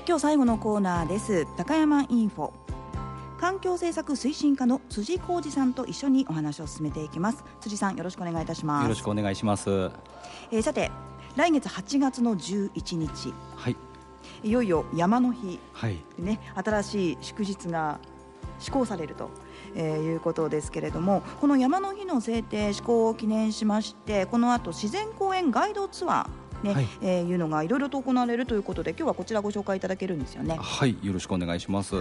今日最後のコーナーです。高山インフォ、環境政策推進課の辻浩二さんと一緒にお話を進めていきます。辻さん、よろしくお願いいたします。 よろしくお願いします。 さて、来月8月の11日、 はい、 いよいよ山の日、 はいね、新しい祝日が施行されるということですけれども、この山の日の制定施行を記念しまして、この後自然公園ガイドツアーね、はい、いうのがいろいろと行われるということで、今日はこちらご紹介いただけるんですよね。 はい、よろしくお願いします、 はい。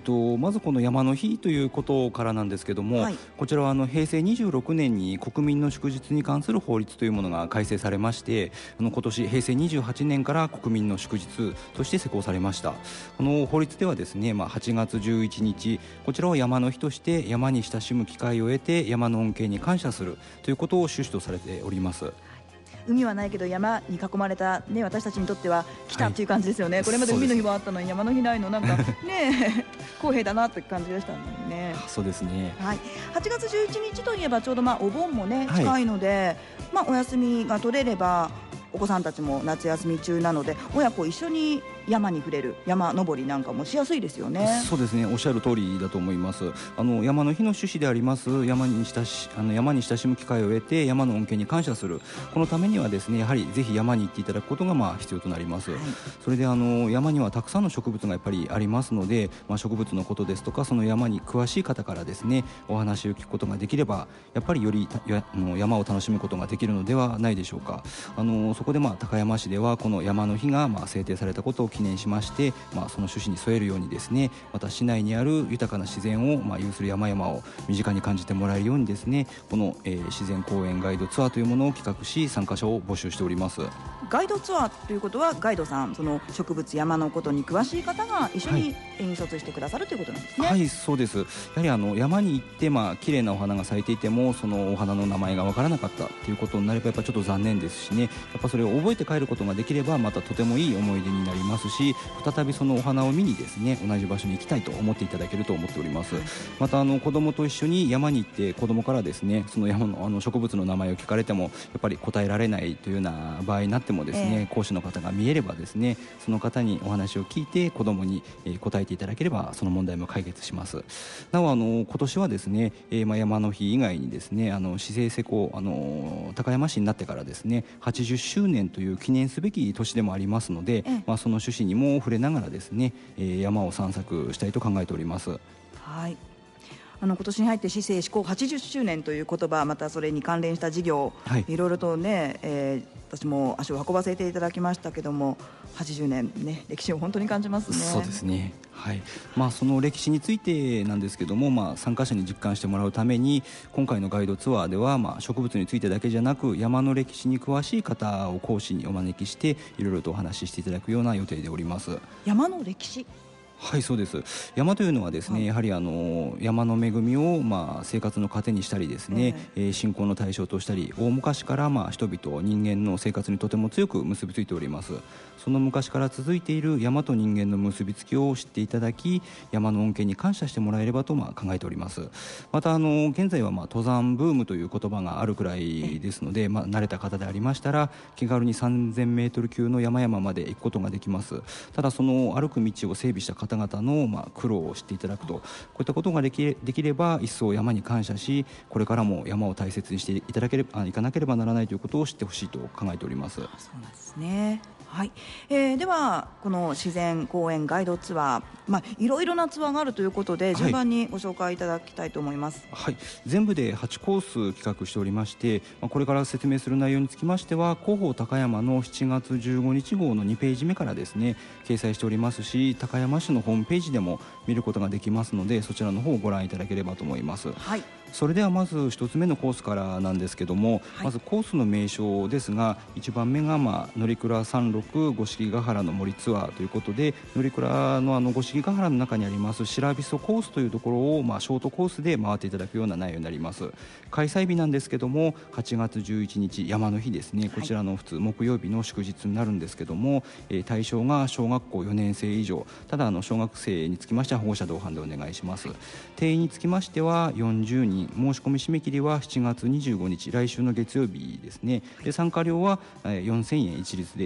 まずこの山の日ということからなんですけども、はい、こちらは平成26年に国民の祝日に関する法律というものが改正されまして、今年平成28年から国民の祝日として施行されました。この法律ではですね、8月11日こちらを山の日として、山に親しむ機会を得て山の恩恵に感謝するということを趣旨とされております。 海はないけど山に囲まれた、ね、私たちにとっては来たという感じですよね、はい、これまで海の日はあったのに山の日ないの、なんかね公平だなという感じでしたのにね。 そうですね、 はい、8月11日といえばちょうどお盆もね近いので、はい、お休みが取れればお子さんたちも夏休み中なので、親子一緒に山に触れる、山登りなんかもしやすいですよね。 そうですね、おっしゃる通りだと思います。山の日の趣旨であります山に親しむ機会を得て山の恩恵に感謝する、このためにはですね、やはりぜひ山に行っていただくことが必要となります、はい。それで山にはたくさんの植物がやっぱりありますので、植物のことですとかその山に詳しい方からですねお話を聞くことができれば、やっぱりより山を楽しむことができるのではないでしょうか。そこで高山市ではこの山の日が制定されたことを記念しまして、その趣旨に沿えるようにですね、また市内にある豊かな自然を有する山々を身近に感じてもらえるようにですね、この、自然公園ガイドツアーというものを企画し参加者を募集しております。 ガイドツアーということは、ガイドさん、その植物山のことに詳しい方が一緒に引率してくださるということなんですね。 はい、そうです。やはり山に行って綺麗なお花が咲いていても、そのお花の名前がわからなかったということになればやっぱちょっと残念ですしね、やっぱそれを覚えて帰ることができればまたとてもいい思い出になりますし、再びそのお花を見にですね同じ場所に行きたいと思っていただけると思っております。また子供と一緒に山に行って子供からですねその山の植物の名前を聞かれてもやっぱり答えられないというような場合になってもですね、講師の方が見えればですね、その方にお話を聞いて子供に答えていただければその問題も解決します。なお今年はですね、山の日以外にですね市政施行高山市になってからですね80周年という記念すべき年でもありますので、その趣旨にも触れながらですね、山を散策したいと考えております。 はい、今年に入って市政施行80周年という言葉、またそれに関連した事業、いろいろとね、私も足を運ばせていただきましたけども、80年ね、歴史を本当に感じますね。 そうですね、はい。その歴史についてなんですけども、参加者に実感してもらうために今回のガイドツアーでは、植物についてだけじゃなく山の歴史に詳しい方を講師にお招きしていろいろとお話ししていただくような予定でおります。 山の歴史、 はい、そうです。山というのはですね、やはり山の恵みを生活の糧にしたりですね、信仰の対象としたり、大昔から人々人間の生活にとても強く結びついております。その昔から続いている山と人間の結びつきを知っていただき、山の恩恵に感謝してもらえればと考えております。また現在は登山ブームという言葉があるくらいですので、慣れた方でありましたら気軽に3000メートル級の山々まで行くことができます。ただその歩く道を整備した方々の苦労を知っていただくと、こういったことができれば一層山に感謝し、これからも山を大切にしていただければいかなければならないということを知ってほしいと考えております。 そうなんですね。はい。ではこの自然公園ガイドツアー、いろいろなツアーがあるということで順番にご紹介いただきたいと思います。 はい、全部で8コース企画しておりまして、これから説明する内容につきましては広報高山の7月15日号の2ページ目からですね掲載しておりますし、高山市のホームページでも見ることができますので、そちらの方をご覧いただければと思います。 はい。 それではまず1つ目のコースからなんですけども、まずコースの名称ですが、1番目が乗鞍山麓五色ヶ原の森ツアーということで、乗鞍の五色ヶ原の中にあります白びそコースというところをショートコースで回っていただくような内容になります。開催日なんですけども8月11日山の日ですね、こちらの普通木曜日の祝日になるんですけども、対象が小学校4年生以上、ただ小学生につきましては保護者同伴でお願いします。定員につきましては40人、申し込み締め切りは7月25日来週の月曜日ですね。で参加料は4000円一律でいただきます。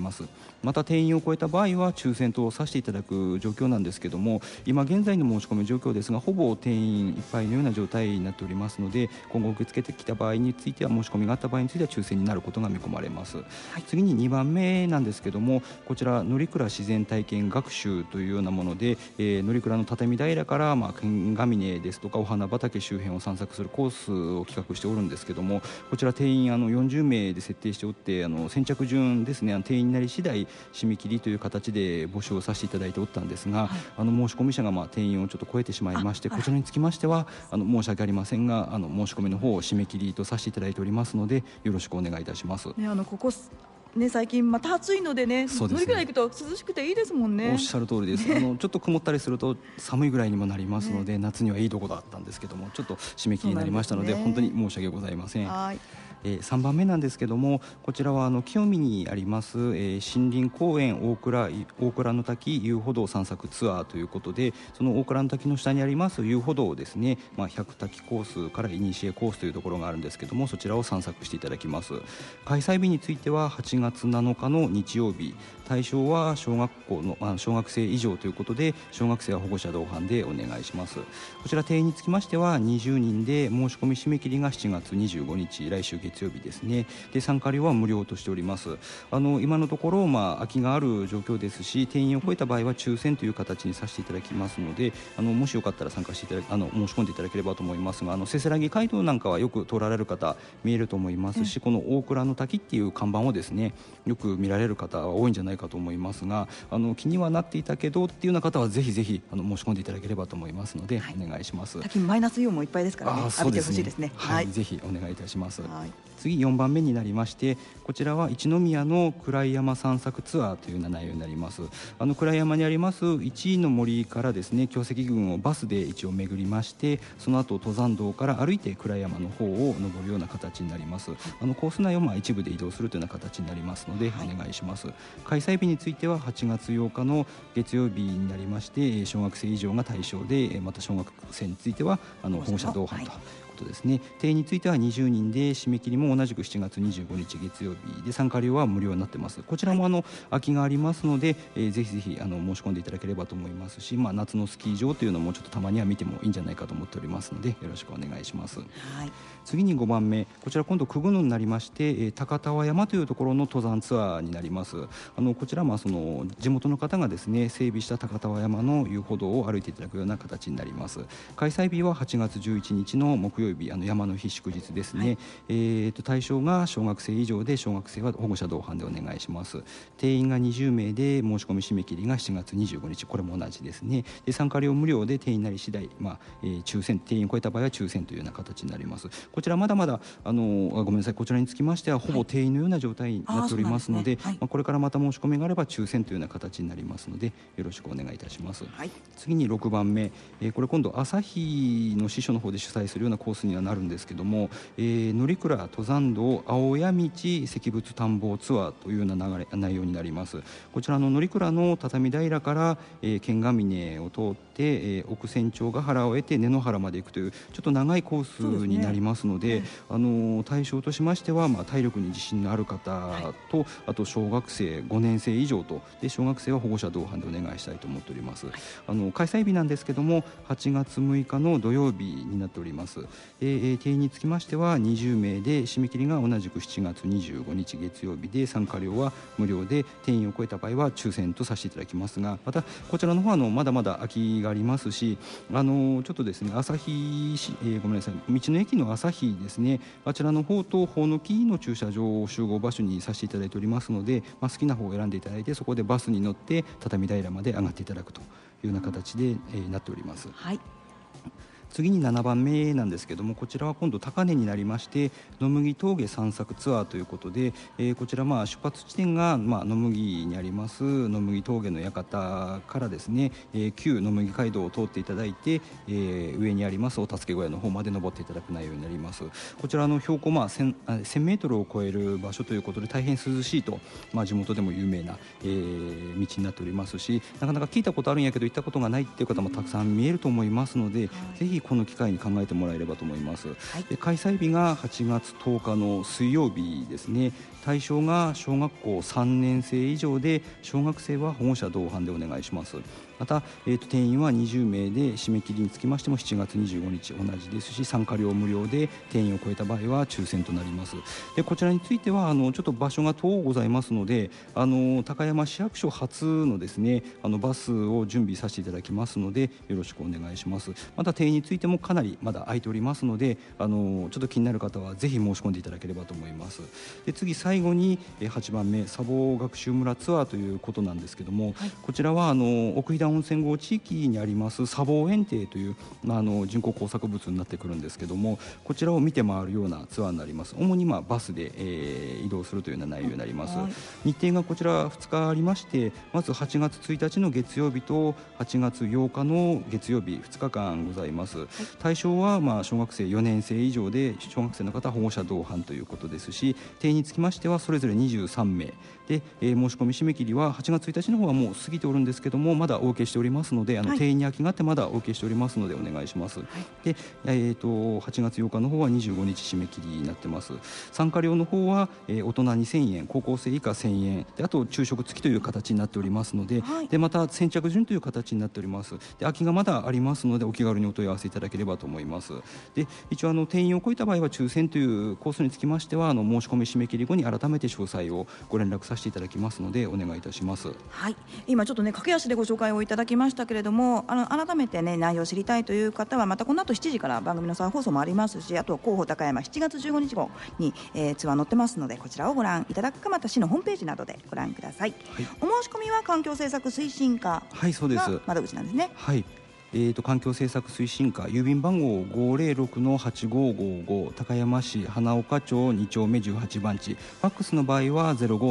ます。また定員を超えた場合は抽選とさせていただく状況なんですけども、今現在の申し込み状況ですが、ほぼ定員いっぱいのような状態になっておりますので、今後受け付けてきた場合については、申し込みがあった場合については抽選になることが見込まれます。次に2番目なんですけども、こちら乗鞍自然体験学習というようなもので、乗鞍の畳平から、剣ヶ峰ですとかお花畑周辺を散策するコースを企画しておるんですけども、こちら定員40名で設定しておって、先着順ですね、定員になり次第締め切りという形で募集をさせていただいておったんですが、申し込み者が定員をちょっと超えてしまいまして、こちらにつきましては申し訳ありませんが、申し込みの方を締め切りとさせていただいておりますので、よろしくお願いいたします。 ここ最近また暑いのでね、乗鞍行くと涼しくていいですもんね。 おっしゃる通りです。ちょっと曇ったりすると寒いぐらいにもなりますので、夏にはいいところだったんですけども、ちょっと締め切りになりましたので、本当に申し訳ございません。3番目なんですけども、こちらは清見にあります、森林公園大倉の滝遊歩道散策ツアーということで、その大倉の滝の下にあります遊歩道をですね、100滝コースからいにしえコースというところがあるんですけども、そちらを散策していただきます。開催日については8月7日の日曜日、対象は小学生以上ということで、小学生は保護者同伴でお願いします。こちら定員につきましては20人で、申し込み締め切りが7月25日来週月曜日ですね。で、参加料は無料としております。今のところ、空きがある状況ですし、定員を超えた場合は抽選という形にさせていただきますので、もしよかったら参加していただ申し込んでいただければと思いますが、せせらぎ街道なんかはよく通られる方見えると思いますし、この大倉の滝っていう看板をですね、よく見られる方は多いんじゃないかと思いますが、気にはなっていたけどっていうような方はぜひぜひ申し込んでいただければと思いますので、お願いします。 滝マイナスイオンもいっぱいですからね、浴びてほしいですね。 ぜひお願いいたします。次4番目になりまして、こちらは一宮の暗山散策ツアーというような内容になります。暗山にあります一位の森からですね、京石群をバスで一応巡りまして、その後登山道から歩いて暗山の方を登るような形になります。コース内を一部で移動するというような形になりますので、お願いします。開催日については8月8日の月曜日になりまして、小学生以上が対象で、また小学生については保護者同伴と、ですね。定員については20人で、締め切りも同じく7月25日月曜日で、参加料は無料になってます。こちらも空きがありますので、ぜひぜひ申し込んでいただければと思いますし、夏のスキー場というのもちょっとたまには見てもいいんじゃないかと思っておりますので、よろしくお願いします。次に5番目、こちら今度9群になりまして、高田山というところの登山ツアーになります。こちらその地元の方がですね、整備した高田山の遊歩道を歩いていただくような形になります。開催日は8月11日の木曜日、山の日祝日ですね。対象が小学生以上で、小学生は保護者同伴でお願いします。定員が20名で、申し込み締め切りが7月25日、これも同じですね。で、参加料無料で、定員なり次第、抽選、定員を超えた場合は抽選というような形になります。こちらまだまだごめんなさい、こちらにつきましてはほぼ定員のような状態になっておりますので、これからまた申し込みがあれば抽選というような形になりますので、よろしくお願いいたします。次に6番目、これ今度朝日の支所の方で主催するようなコースにはなるんですけども、乗鞍登山道青谷道石仏探訪ツアーというような内容になります。こちら乗鞍の畳平から、剣ヶ峰を通って、奥仙町ヶ原を得て根野原まで行くというちょっと長いコースになりますので、対象としましては、体力に自信のある方と、あと小学生5年生以上と、で小学生は保護者同伴でお願いしたいと思っております。開催日なんですけども8月6日の土曜日になっております。定員につきましては20名で、締め切りが同じく7月25日月曜日で、参加料は無料で、定員を超えた場合は抽選とさせていただきますが、またこちらの方はまだまだ空きがありますし、ちょっとですね、ごめんなさい、道の駅の朝日ですね、あちらの方とほおのきの駐車場を集合場所にさせていただいておりますので、好きな方を選んでいただいて、そこでバスに乗って畳平まで上がっていただくというような形で、なっております。次に7番目なんですけども、こちらは今度高根になりまして、野麦峠散策ツアーということで、こちら出発地点が野麦にあります野麦峠の館からですね、旧野麦街道を通っていただいて、上にありますお助け小屋の方まで登っていただく内容になります。こちら標高1000メートルを超える場所ということで、大変涼しいと、地元でも有名な、道になっておりますし、なかなか聞いたことあるんやけど行ったことがないっていう方もたくさん見えると思いますので、ぜひひこの機会に考えてもらえればと思います。 はい、 で開催日が8月10日の水曜日ですね。対象が小学校3年生以上で、小学生は保護者同伴でお願いします。また、定員は20名で、締め切りにつきましても7月25日同じですし、参加料無料で、定員を超えた場合は抽選となります。でこちらについてはちょっと場所が遠ございますので、高山市役所初のですねバスを準備させていただきますので、よろしくお願いします。また定員についてもかなりまだ空いておりますので、ちょっと気になる方はぜひ申し込んでいただければと思います。で次、最後に8番目、砂防学習村ツアーということなんですけども、はい、こちらは奥飛騨温泉郷地域にあります砂防園庭という人工工作物になってくるんですけども、こちらを見て回るようなツアーになります。主にバスで、移動するというような内容になります。はい、日程がこちら2日ありまして、まず8月1日の月曜日と8月8日の月曜日、2日間ございます。はい、対象は小学生4年生以上で、小学生の方は保護者同伴ということですし、定員につきましてはそれぞれ23名で、申し込み締め切りは8月1日の方はもう過ぎておるんですけども、まだお受けしておりますので、はい、定員に空きがあってまだお受けしておりますのでお願いします。はい、で8月8日の方は25日締め切りになってます。参加料の方は、大人2000円、高校生以下1000円で、あと昼食付きという形になっておりますので、はい、でまた先着順という形になっております。で空きがまだありますので、お気軽にお問い合わせいただければと思います。で一応定員を超えた場合は抽選というコースにつきましては、申し込み締め切り後に改めて詳細をご連絡させていただきますのでお願いいたします。 はい、今ちょっとね駆け足でご紹介をいただきましたけれども、改めてね内容を知りたいという方は、またこの後7時から番組の再放送もありますし、あとは広報高山7月15日号に、ツアー載ってますので、こちらをご覧いただくか、また市のホームページなどでご覧ください。はい、お申し込みは環境政策推進課が窓口なんですね。 はい、環境政策推進課、郵便番号 506-8555 高山市花岡町2丁目18番地、ファックスの場合は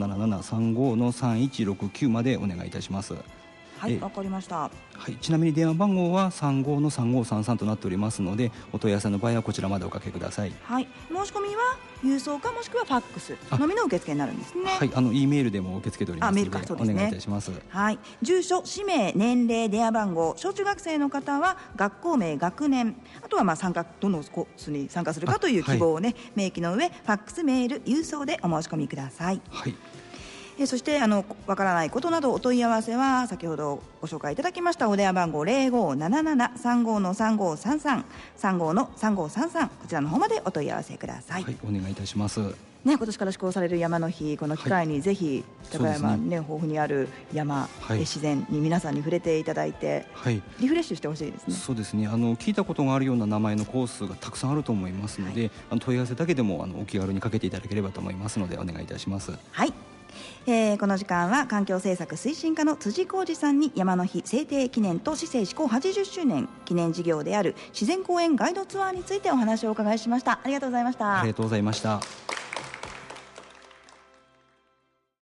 057735-3169 までお願いいたします。 はい、わかりました。 はい、ちなみに電話番号は35-3533となっておりますので、お問い合わせの場合はこちらまでおかけください。 はい、申し込みは郵送かもしくはファックスのみの受付になるんですね。 はい、E メールでも受け付けておりますので、お願いいたします。 はい、住所、氏名、年齢、電話番号、小中学生の方は学校名、学年、あとはどのコースに参加するかという希望をね、明記の上、ファックス、メール、郵送でお申し込みください。はい、そしてわからないことなどお問い合わせは先ほどご紹介いただきましたお電話番号 0577-35-3533 35-3533 こちらの方までお問い合わせください。 はい、お願いいたします。 ね、今年から施行される山の日、この機会にぜひ高山、豊富にある山、自然に皆さんに触れていただいて、リフレッシュしてほしいですね。 そうですね、聞いたことがあるような名前のコースがたくさんあると思いますので、問い合わせだけでもお気軽にかけていただければと思いますのでお願いいたします。 はい、この時間は環境政策推進課の辻浩二さんに山の日制定記念と市政施行80周年記念事業である自然公園ガイドツアーについてお話をお伺いしました。ありがとうございました。 ありがとうございました。